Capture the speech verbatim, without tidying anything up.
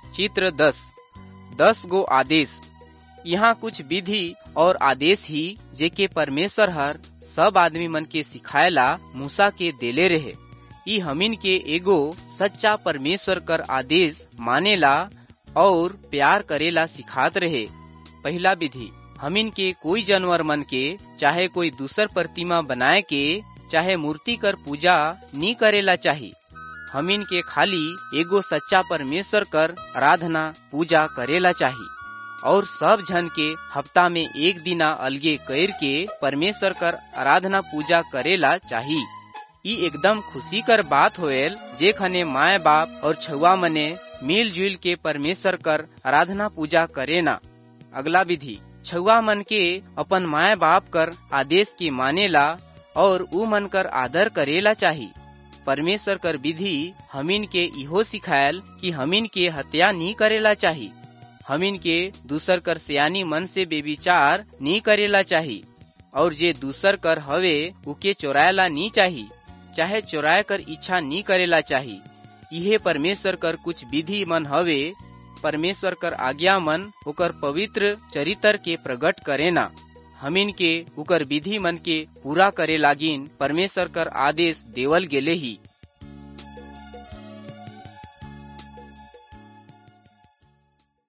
चित्र दस दस गो आदेश। यहाँ कुछ विधि और आदेश ही जेके परमेश्वर हर सब आदमी मन के सिखाएला मूसा के देले रहे। ई हमिन के एगो सच्चा परमेश्वर कर आदेश मानेला और प्यार करेला सिखात रहे। पहला विधि, हमिन के कोई जानवर मन के चाहे कोई दूसर प्रतिमा बनाए के चाहे मूर्ति कर पूजा नी करेला चाहिए। हमिन के खाली एगो सच्चा परमेश्वर कर आराधना पूजा करेला चाहिए और सब जन के हफ्ता में एक दिना अलगे कर के परमेश्वर कर आराधना पूजा करेला चाहिए। ई एकदम खुशी कर बात होएल जे खने माए बाप और छुआ मने मिलजुल के परमेश्वर कर आराधना पूजा करेना। अगला विधि, छुआ मन के अपन माए बाप कर आदेश के मानेला और उ मन कर आदर करेला चाहिए। परमेश्वर कर विधि हमिन के इहो सिखायल कि हमिन के हत्या नी करेला चाहिए। हमिन के दूसर कर सियानी मन से बेविचार नी करेला चाहिए और जे दूसर कर हवे उके चोरायला नी चाहिए चाहे चोराय कर इच्छा नी करेला चाहिए। इहे परमेश्वर कर कुछ विधि मन हवे। परमेश्वर कर आज्ञा मन ओकर पवित्र चरित्र के प्रकट करेना। हमिन के उकर विधि मन के पूरा करे लागिन परमेश्वर कर आदेश देवल गेले ही।